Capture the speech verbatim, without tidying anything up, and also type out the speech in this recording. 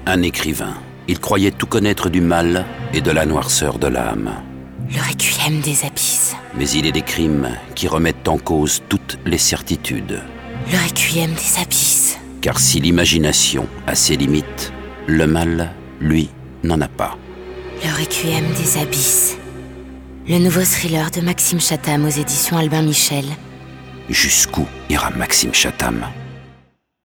Un écrivain. Il croyait tout connaître du mal et de la noirceur de l'âme. Le requiem des abysses. Mais il est des crimes qui remettent en cause toutes les certitudes. Le requiem des abysses. Car si l'imagination a ses limites, le mal, lui, n'en a pas. Le requiem des abysses. Le nouveau thriller de Maxime Chatham aux éditions Albin Michel. Jusqu'où ira Maxime Chatham ?